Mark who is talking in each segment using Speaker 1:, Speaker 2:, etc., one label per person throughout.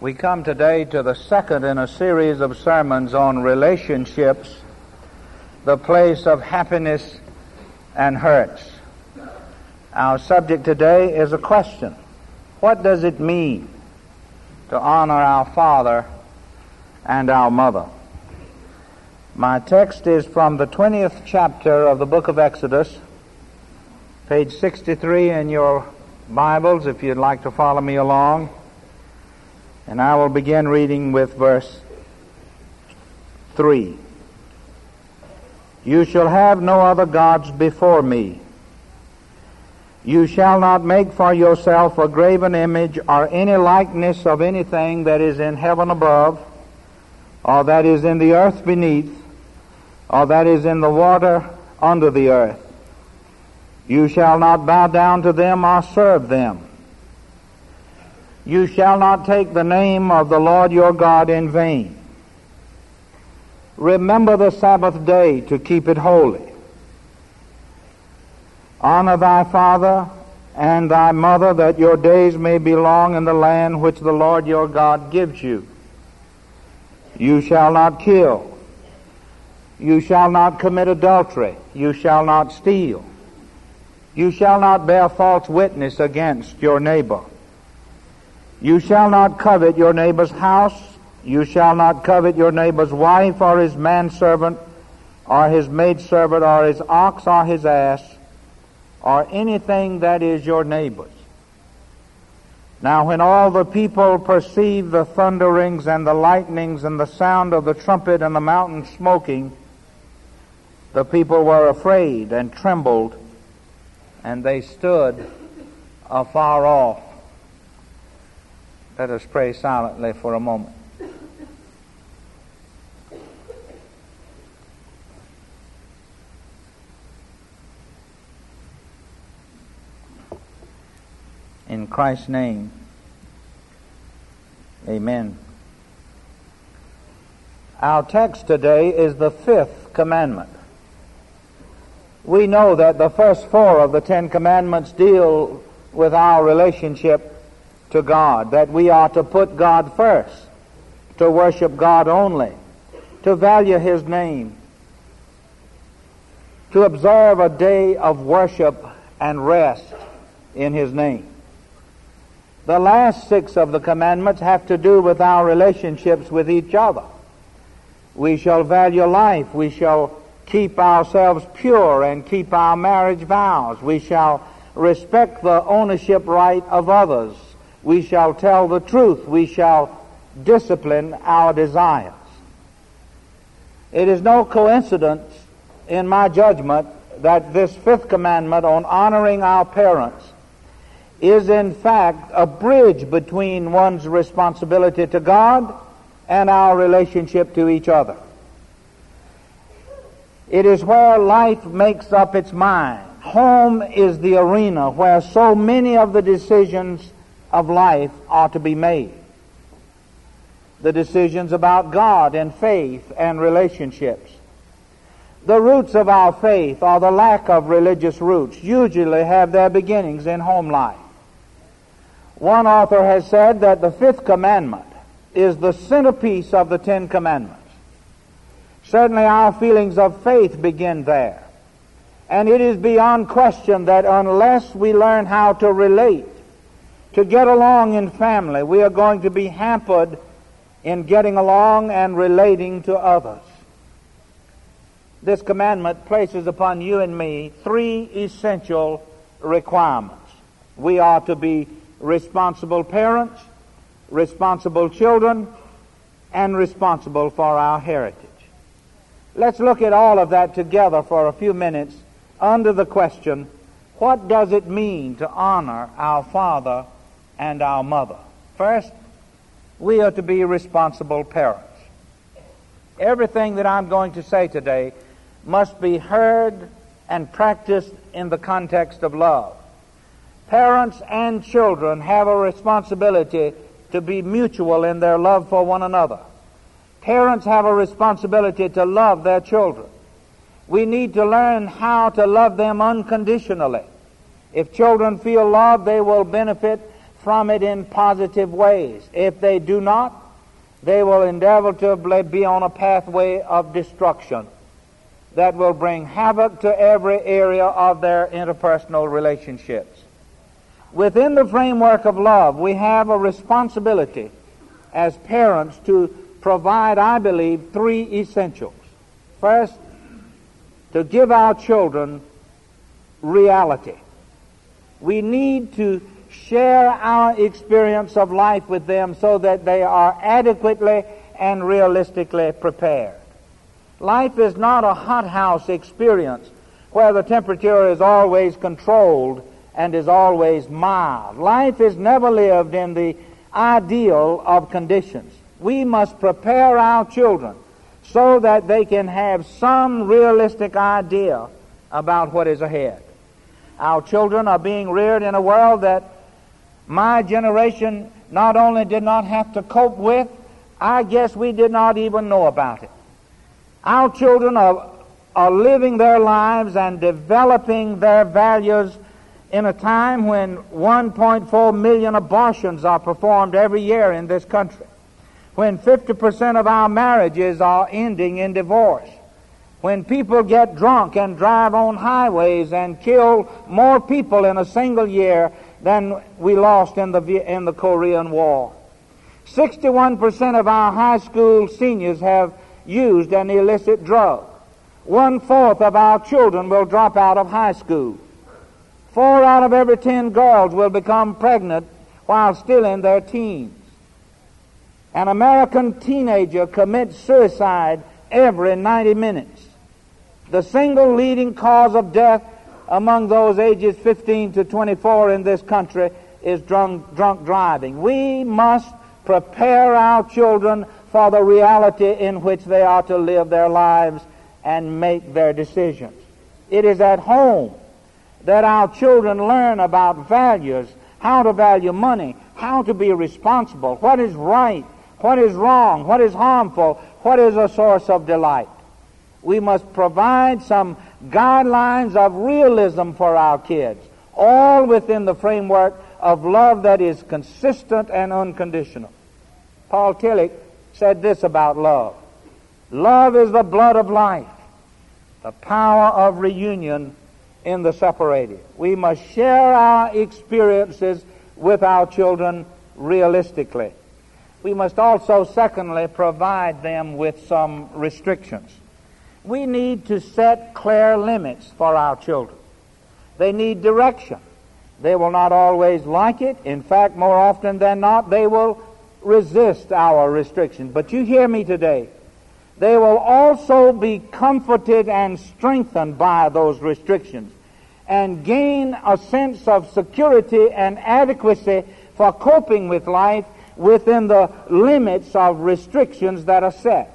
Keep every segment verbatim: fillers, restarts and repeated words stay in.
Speaker 1: We come today to the second in a series of sermons on relationships, the place of happiness and hurts. Our subject today is a question. What does it mean to honor our father and our mother? My text is from the twentieth chapter of the book of Exodus, page sixty-three in your Bibles, if you'd like to follow me along. And I will begin reading with verse three. You shall have no other gods before me. You shall not make for yourself a graven image or any likeness of anything that is in heaven above, or that is in the earth beneath, or that is in the water under the earth. You shall not bow down to them or serve them. You shall not take the name of the Lord your God in vain. Remember the Sabbath day to keep it holy. Honor thy father and thy mother, that your days may be long in the land which the Lord your God gives you. You shall not kill. You shall not commit adultery. You shall not steal. You shall not bear false witness against your neighbor. You shall not covet your neighbor's house. You shall not covet your neighbor's wife, or his manservant, or his maidservant, or his ox, or his ass, or anything that is your neighbor's. Now when all the people perceived the thunderings and the lightnings and the sound of the trumpet and the mountain smoking, the people were afraid and trembled, and they stood afar off. Let us pray silently for a moment. In Christ's name, amen. Our text today is the fifth commandment. We know that the first four of the Ten Commandments deal with our relationship to God, that we are to put God first, to worship God only, to value His name, to observe a day of worship and rest in His name. The last six of the commandments have to do with our relationships with each other. We shall value life. We shall keep ourselves pure and keep our marriage vows. We shall respect the ownership right of others. We shall tell the truth. We shall discipline our desires. It is no coincidence, in my judgment, that this fifth commandment on honoring our parents is in fact a bridge between one's responsibility to God and our relationship to each other. It is where life makes up its mind. Home is the arena where so many of the decisions of life are to be made. The decisions about God and faith and relationships. The roots of our faith, or the lack of religious roots, usually have their beginnings in home life. One author has said that the fifth commandment is the centerpiece of the Ten Commandments. Certainly our feelings of faith begin there. And it is beyond question that unless we learn how to relate, to get along in family, we are going to be hampered in getting along and relating to others. This commandment places upon you and me three essential requirements. We are to be responsible parents, responsible children, and responsible for our heritage. Let's look at all of that together for a few minutes under the question, what does it mean to honor our father and our mother? First, we are to be responsible parents. Everything that I'm going to say today must be heard and practiced in the context of love. Parents and children have a responsibility to be mutual in their love for one another. Parents have a responsibility to love their children. We need to learn how to love them unconditionally. If children feel love, they will benefit from it in positive ways. If they do not, they will inevitably be on a pathway of destruction that will bring havoc to every area of their interpersonal relationships. Within the framework of love, we have a responsibility as parents to provide, I believe, three essentials. First, to give our children reality. We need to share our experience of life with them so that they are adequately and realistically prepared. Life is not a hothouse experience where the temperature is always controlled and is always mild. Life is never lived in the ideal of conditions. We must prepare our children so that they can have some realistic idea about what is ahead. Our children are being reared in a world that my generation not only did not have to cope with, I guess we did not even know about it. Our children are, are living their lives and developing their values in a time when one point four million abortions are performed every year in this country, when fifty percent of our marriages are ending in divorce, when people get drunk and drive on highways and kill more people in a single year than we lost in the, in the Korean War. sixty-one percent of our high school seniors have used an illicit drug. One-fourth of our children will drop out of high school. Four out of every ten girls will become pregnant while still in their teens. An American teenager commits suicide every ninety minutes. The single leading cause of death among those ages fifteen to twenty-four in this country is drunk, drunk driving. We must prepare our children for the reality in which they are to live their lives and make their decisions. It is at home that our children learn about values, how to value money, how to be responsible, what is right, what is wrong, what is harmful, what is a source of delight. We must provide some guidelines of realism for our kids, all within the framework of love that is consistent and unconditional. Paul Tillich said this about love. Love is the blood of life, the power of reunion in the separated. We must share our experiences with our children realistically. We must also, secondly, provide them with some restrictions. We need to set clear limits for our children. They need direction. They will not always like it. In fact, more often than not, they will resist our restrictions. But you hear me today. They will also be comforted and strengthened by those restrictions and gain a sense of security and adequacy for coping with life within the limits of restrictions that are set.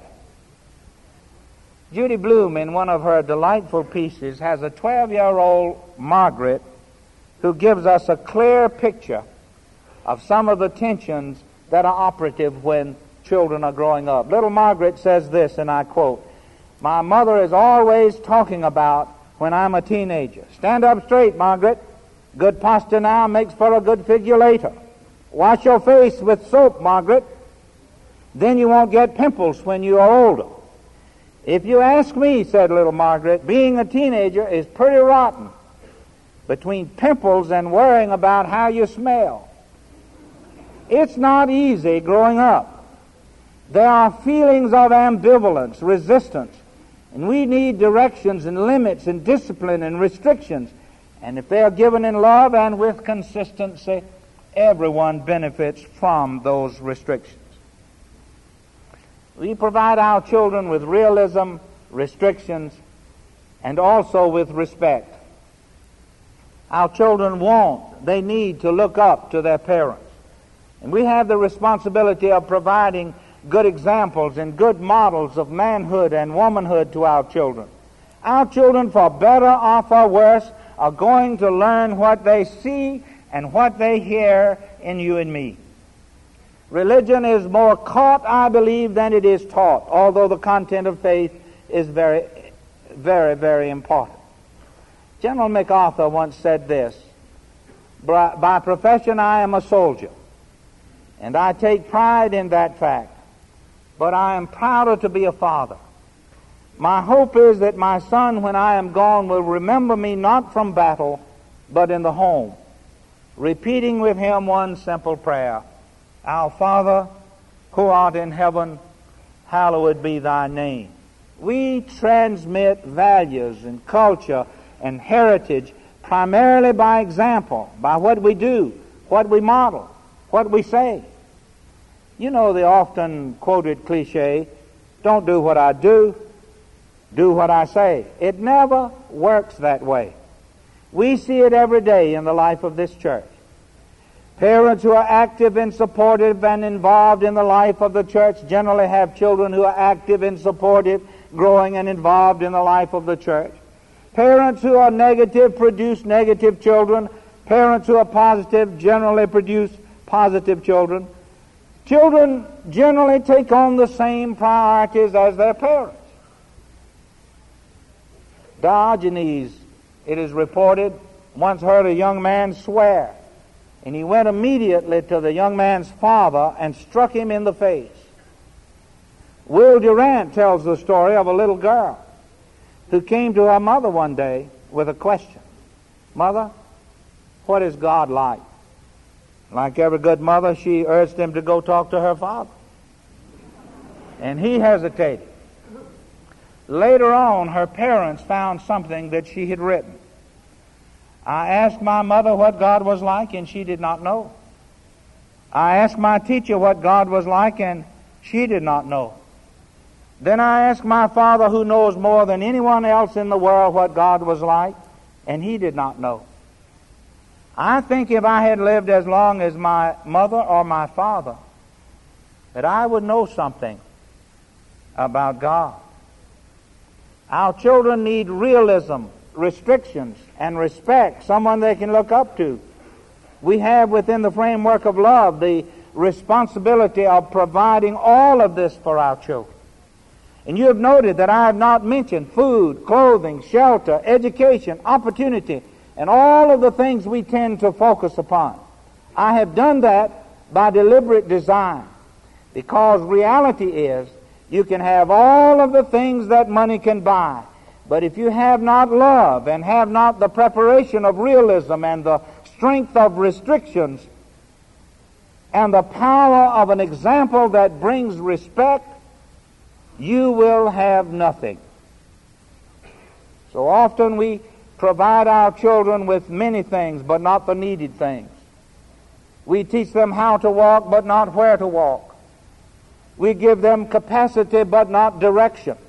Speaker 1: Judy Blume, in one of her delightful pieces, has a twelve-year-old Margaret who gives us a clear picture of some of the tensions that are operative when children are growing up. Little Margaret says this, and I quote, "My mother is always talking about when I'm a teenager. Stand up straight, Margaret. Good posture now makes for a good figure later. Wash your face with soap, Margaret. Then you won't get pimples when you are older." If you ask me, said little Margaret, being a teenager is pretty rotten between pimples and worrying about how you smell. It's not easy growing up. There are feelings of ambivalence, resistance, and we need directions and limits and discipline and restrictions. And if they are given in love and with consistency, everyone benefits from those restrictions. We provide our children with realism, restrictions, and also with respect. Our children want, they need to look up to their parents. And we have the responsibility of providing good examples and good models of manhood and womanhood to our children. Our children, for better or for worse, are going to learn what they see and what they hear in you and me. Religion is more caught, I believe, than it is taught, although the content of faith is very, very, very important. General MacArthur once said this, By, by profession, I am a soldier, and I take pride in that fact. But I am prouder to be a father. My hope is that my son, when I am gone, will remember me not from battle, but in the home, repeating with him one simple prayer: Our Father, who art in heaven, hallowed be thy name. We transmit values and culture and heritage primarily by example, by what we do, what we model, what we say. You know the often quoted cliche, don't do what I do, do what I say. It never works that way. We see it every day in the life of this church. Parents who are active and supportive and involved in the life of the church generally have children who are active and supportive, growing and involved in the life of the church. Parents who are negative produce negative children. Parents who are positive generally produce positive children. Children generally take on the same priorities as their parents. Diogenes, it is reported, once heard a young man swear, and he went immediately to the young man's father and struck him in the face. Will Durant tells the story of a little girl who came to her mother one day with a question. Mother, what is God like? Like every good mother, she urged him to go talk to her father. And he hesitated. Later on, her parents found something that she had written. I asked my mother what God was like, and she did not know. I asked my teacher what God was like, and she did not know. Then I asked my father, who knows more than anyone else in the world, what God was like, and he did not know. I think if I had lived as long as my mother or my father, that I would know something about God. Our children need realism, restrictions, and respect, someone they can look up to. We have within the framework of love the responsibility of providing all of this for our children. And you have noted that I have not mentioned food, clothing, shelter, education, opportunity, and all of the things we tend to focus upon. I have done that by deliberate design, because reality is you can have all of the things that money can buy, but if you have not love and have not the preparation of realism and the strength of restrictions and the power of an example that brings respect, you will have nothing. So often we provide our children with many things, but not the needed things. We teach them how to walk, but not where to walk. We give them capacity, but not direction.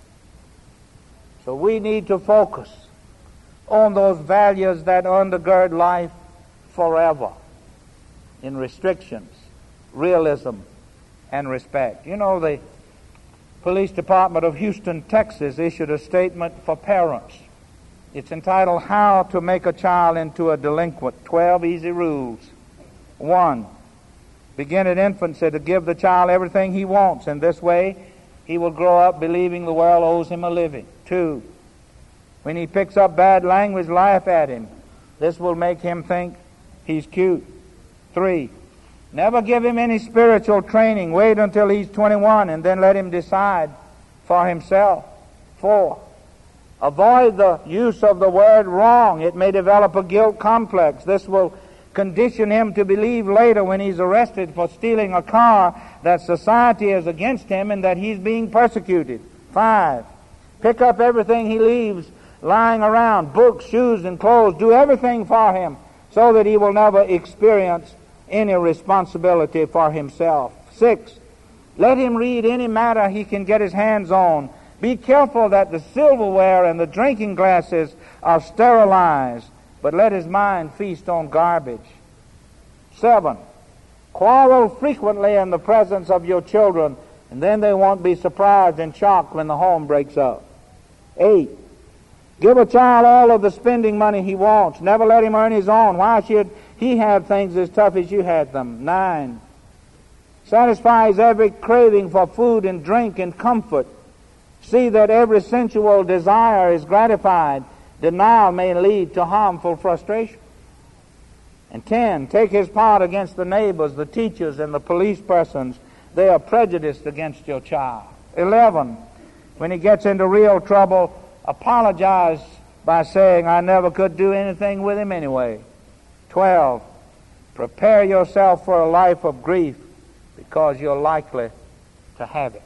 Speaker 1: So we need to focus on those values that undergird life forever in restrictions, realism, and respect. You know, the Police Department of Houston, Texas, issued a statement for parents. It's entitled, How to Make a Child into a Delinquent, twelve Easy Rules. One, begin at infancy to give the child everything he wants. In this way, he will grow up believing the world owes him a living. Two, when he picks up bad language, laugh at him. This will make him think he's cute. Three, never give him any spiritual training. Wait until he's twenty-one and then let him decide for himself. Four, avoid the use of the word wrong. It may develop a guilt complex. This will condition him to believe later when he's arrested for stealing a car that society is against him and that he's being persecuted. Five, pick up everything he leaves lying around, books, shoes, and clothes. Do everything for him so that he will never experience any responsibility for himself. Six, let him read any matter he can get his hands on. Be careful that the silverware and the drinking glasses are sterilized, but let his mind feast on garbage. Seven, quarrel frequently in the presence of your children, and then they won't be surprised and shocked when the home breaks up. Eight, give a child all of the spending money he wants. Never let him earn his own. Why should he have things as tough as you had them? Nine, satisfy his every craving for food and drink and comfort. See that every sensual desire is gratified. Denial may lead to harmful frustration. And ten, take his part against the neighbors, the teachers, and the police persons. They are prejudiced against your child. Eleven, when he gets into real trouble, apologize by saying, I never could do anything with him anyway. Twelve, prepare yourself for a life of grief because you're likely to have it.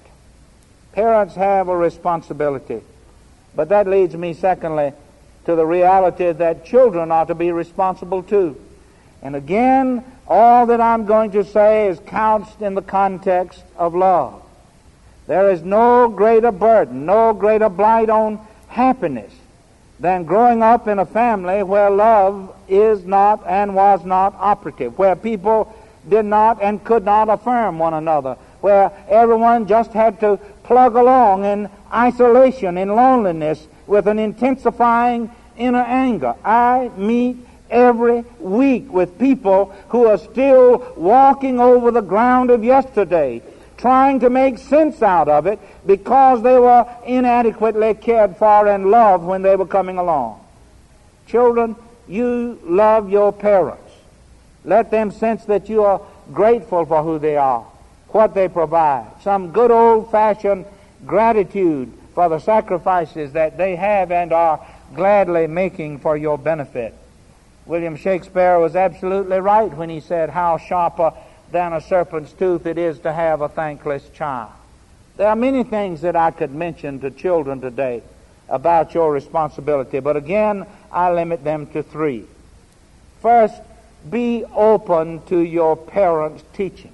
Speaker 1: Parents have a responsibility. But that leads me, secondly, to the reality that children are to be responsible too. And again, all that I'm going to say is couched in the context of love. There is no greater burden, no greater blight on happiness than growing up in a family where love is not and was not operative, where people did not and could not affirm one another, where everyone just had to plug along in isolation, in loneliness, with an intensifying inner anger. I meet every week with people who are still walking over the ground of yesterday, trying to make sense out of it because they were inadequately cared for and loved when they were coming along. Children, you love your parents. Let them sense that you are grateful for who they are, what they provide, some good old-fashioned gratitude for the sacrifices that they have and are gladly making for your benefit. William Shakespeare was absolutely right when he said, how sharper than a serpent's tooth it is to have a thankless child. There are many things that I could mention to children today about your responsibility, but again, I limit them to three. First, be open to your parents' teaching,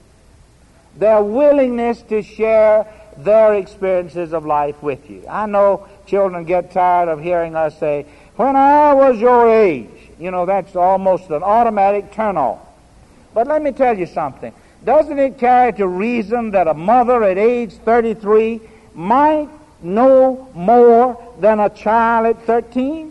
Speaker 1: their willingness to share their experiences of life with you. I know children get tired of hearing us say, when I was your age. You know, that's almost an automatic turn-off. But let me tell you something. Doesn't it carry to reason that a mother at age thirty-three might know more than a child at thirteen?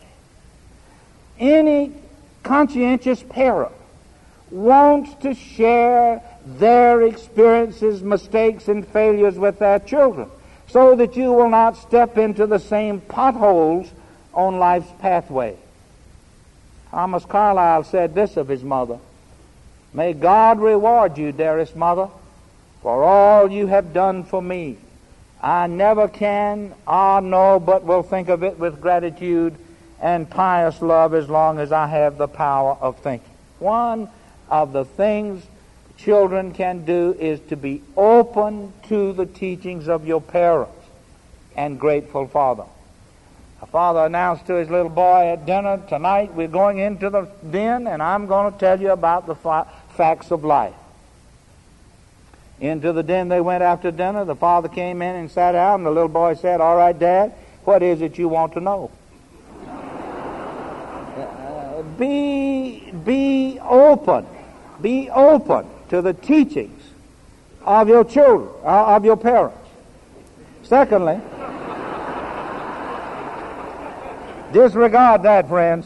Speaker 1: Any conscientious parent wants to share their experiences, mistakes, and failures with their children so that you will not step into the same potholes on life's pathway. Thomas Carlyle said this of his mother, may God reward you, dearest mother, for all you have done for me. I never can, ah no, but will think of it with gratitude and pious love as long as I have the power of thinking. One of the things children can do is to be open to the teachings of your parents and grateful for them. A father announced to his little boy at dinner, tonight we're going into the den and I'm going to tell you about the fa- facts of life. Into the den they went after dinner. The father came in and sat down, and the little boy said, all right, Dad, what is it you want to know? uh, be, be open. Be open to the teachings of your children, uh, of your parents. Secondly, disregard that, friends.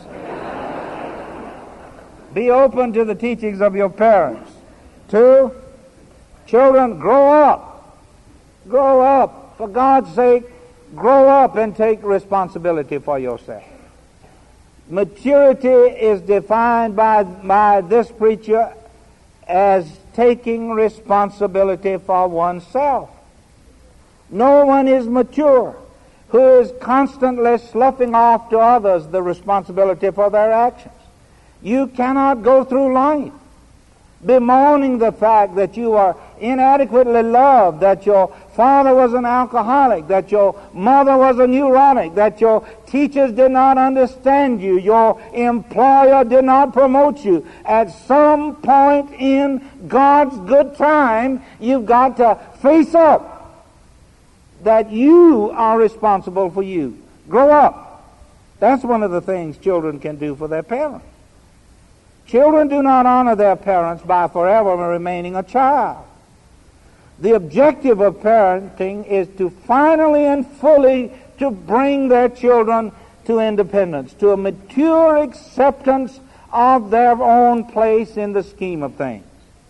Speaker 1: Be open to the teachings of your parents. Two, children, grow up. Grow up. For God's sake, grow up and take responsibility for yourself. Maturity is defined by, by this preacher as taking responsibility for oneself. No one is mature who is constantly sloughing off to others the responsibility for their actions. You cannot go through life bemoaning the fact that you are inadequately loved, that your father was an alcoholic, that your mother was a neurotic, that your teachers did not understand you, your employer did not promote you. At some point in God's good time, you've got to face up that you are responsible for you. Grow up. That's one of the things children can do for their parents. Children do not honor their parents by forever remaining a child. The objective of parenting is to finally and fully to bring their children to independence, to a mature acceptance of their own place in the scheme of things.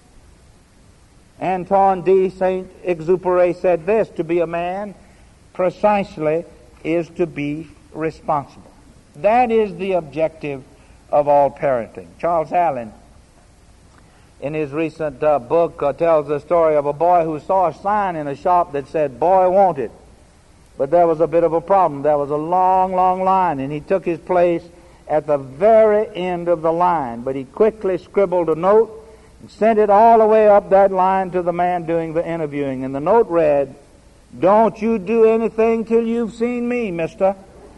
Speaker 1: Antoine de Saint-Exupéry said this, to be a man precisely is to be responsible. That is the objective of all parenting. Charles Allen, in his recent uh, book, uh, tells the story of a boy who saw a sign in a shop that said, "Boy wanted." But there was a bit of a problem. There was a long, long line, and he took his place at the very end of the line. But he quickly scribbled a note and sent it all the way up that line to the man doing the interviewing. And the note read, "Don't you do anything till you've seen me, mister.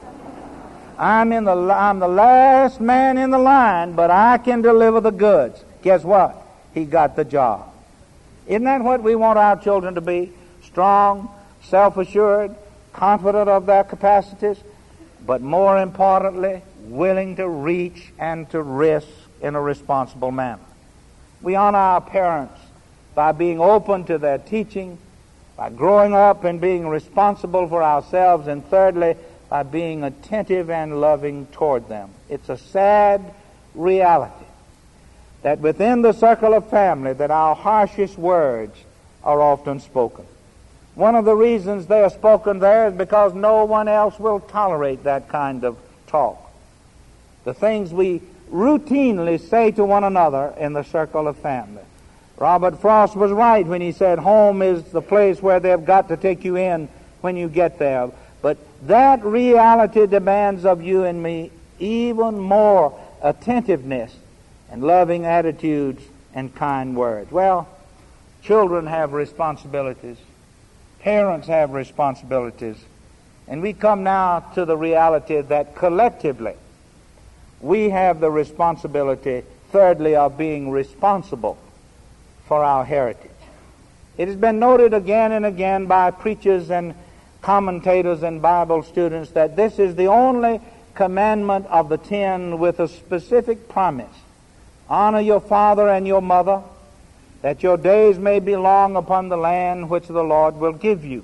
Speaker 1: I'm in the I'm the last man in the line, but I can deliver the goods." Guess what? He got the job. Isn't that what we want our children to be? Strong, self-assured, confident of their capacities, but more importantly, willing to reach and to risk in a responsible manner. We honor our parents by being open to their teaching, by growing up and being responsible for ourselves, and thirdly, by being attentive and loving toward them. It's a sad reality that within the circle of family that our harshest words are often spoken. One of the reasons they are spoken there is because no one else will tolerate that kind of talk. The things we routinely say to one another in the circle of family. Robert Frost was right when he said home is the place where they've got to take you in when you get there. But that reality demands of you and me even more attentiveness and loving attitudes and kind words. Well, children have responsibilities. Parents have responsibilities. And we come now to the reality that collectively we have the responsibility, thirdly, of being responsible for our heritage. It has been noted again and again by preachers and commentators and Bible students that this is the only commandment of the ten with a specific promise. Honor your father and your mother, that your days may be long upon the land which the Lord will give you.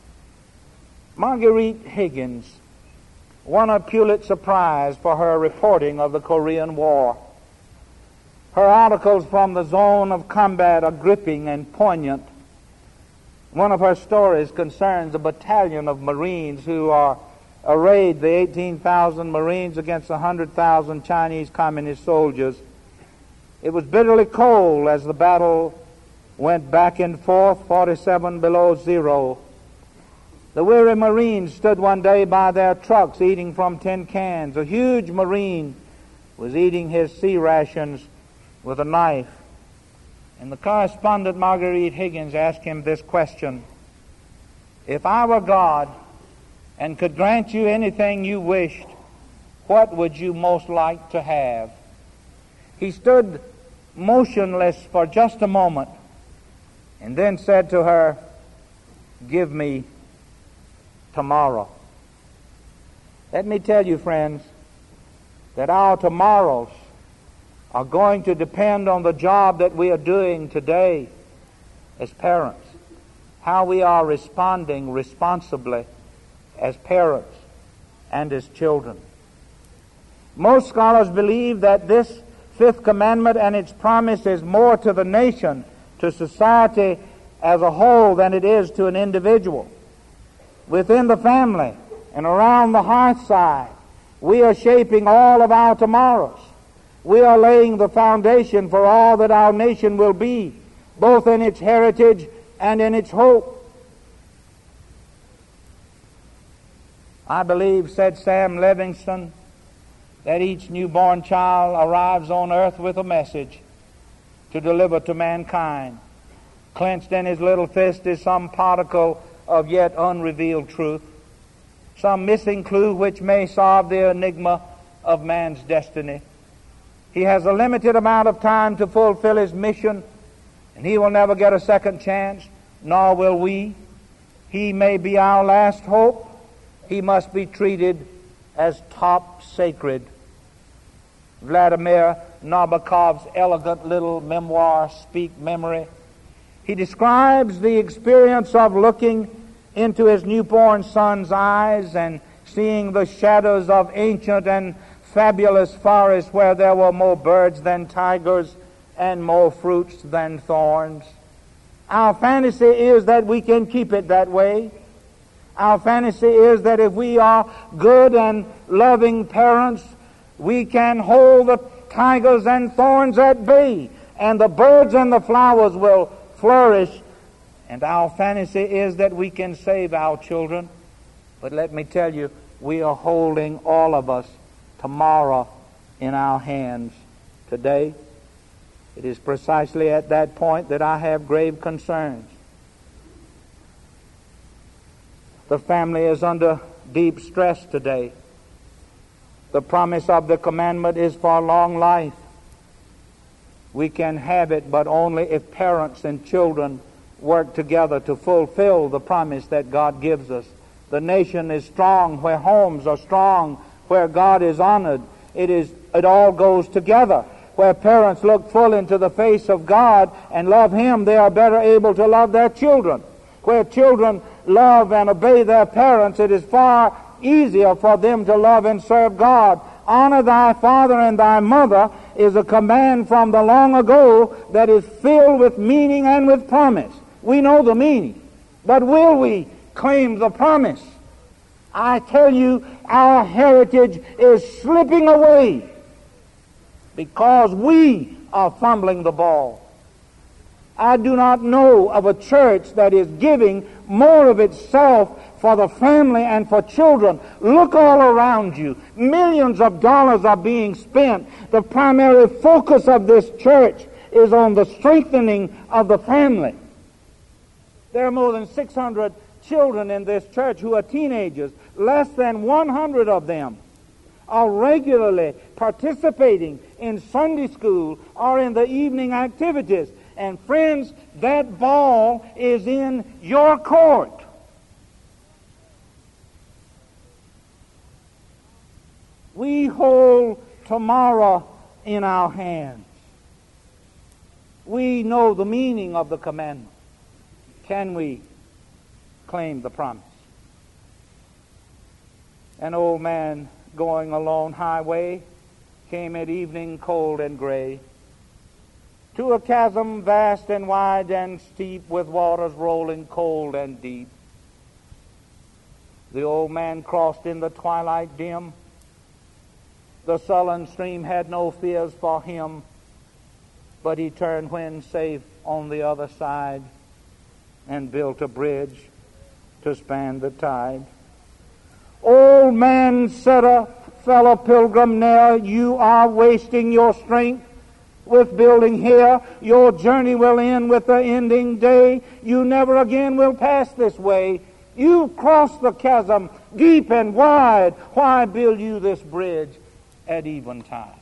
Speaker 1: Marguerite Higgins won a Pulitzer Prize for her reporting of the Korean War. Her articles from the zone of combat are gripping and poignant. One of her stories concerns a battalion of Marines who are arrayed, the eighteen thousand Marines, against one hundred thousand Chinese communist soldiers. It was bitterly cold as the battle went back and forth, forty-seven below zero. The weary Marines stood one day by their trucks eating from tin cans. A huge Marine was eating his sea rations with a knife. And the correspondent, Marguerite Higgins, asked him this question: "If I were God and could grant you anything you wished, what would you most like to have?" He stood motionless for just a moment and then said to her, "Give me tomorrow." Let me tell you, friends, that our tomorrows are going to depend on the job that we are doing today as parents, how we are responding responsibly as parents and as children. Most scholars believe that this fifth commandment and its promise is more to the nation, to society as a whole, than it is to an individual. Within the family and around the hearthside, we are shaping all of our tomorrows. We are laying the foundation for all that our nation will be, both in its heritage and in its hope. I believe, said Sam Livingston, that each newborn child arrives on earth with a message to deliver to mankind. Clenched in his little fist is some particle of yet unrevealed truth, some missing clue which may solve the enigma of man's destiny. He has a limited amount of time to fulfill his mission, and he will never get a second chance, nor will we. He may be our last hope. He must be treated as top sacred. Vladimir Nabokov's elegant little memoir, Speak Memory, he describes the experience of looking into his newborn son's eyes and seeing the shadows of ancient and fabulous forests where there were more birds than tigers and more fruits than thorns. Our fantasy is that we can keep it that way. Our fantasy is that if we are good and loving parents, We can hold the tigers and thorns at bay, and the birds and the flowers will flourish. And our fantasy is that we can save our children. But let me tell you, we are holding all of us tomorrow in our hands today. It is precisely at that point that I have grave concerns. The family is under deep stress today. The promise of the commandment is for long life. We can have it, but only if parents and children work together to fulfill the promise that God gives us. The nation is strong where homes are strong, where God is honored. It is, it all goes together. Where parents look full into the face of God and love Him, they are better able to love their children. Where children love and obey their parents, it is far easier for them to love and serve God. Honor thy father and thy mother is a command from the long ago that is filled with meaning and with promise. We know the meaning, but will we claim the promise? I tell you, our heritage is slipping away because we are fumbling the ball. I do not know of a church that is giving more of itself for the family and for children. Look all around you. Millions of dollars are being spent. The primary focus of this church is on the strengthening of the family. There are more than six hundred children in this church who are teenagers. Less than one hundred of them are regularly participating in Sunday school or in the evening activities. And friends, that ball is in your court. We hold tomorrow in our hands. We know the meaning of the commandment. Can we claim the promise? An old man going along highway came at evening cold and gray to a chasm vast and wide and steep, with waters rolling cold and deep. The old man crossed in the twilight dim. The sullen stream had no fears for him, but he turned when safe on the other side and built a bridge to span the tide. Old man, said a fellow pilgrim ne'er, you are wasting your strength with building here. Your journey will end with the ending day. You never again will pass this way. You've crossed the chasm deep and wide. Why build you this bridge at eventide?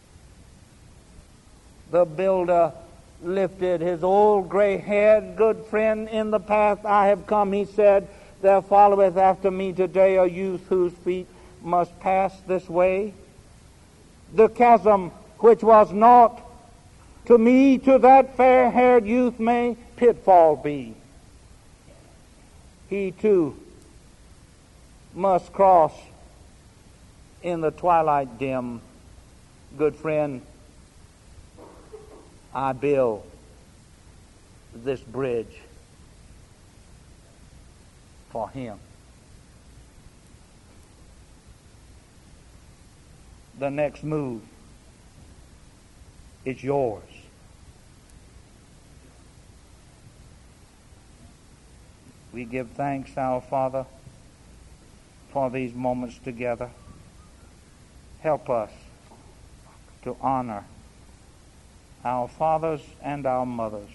Speaker 1: The builder lifted his old gray head. Good friend, in the path I have come, he said, there followeth after me today a youth whose feet must pass this way. The chasm which was naught to me, to that fair-haired youth may pitfall be. He too must cross in the twilight dim. Good friend, I build this bridge for him. The next move is yours. We give thanks, our Father, for these moments together. Help us to honor our fathers and our mothers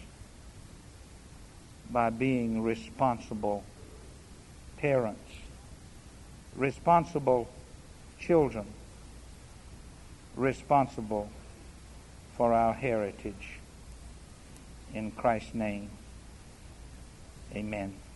Speaker 1: by being responsible parents, responsible children, responsible for our heritage. In Christ's name, amen.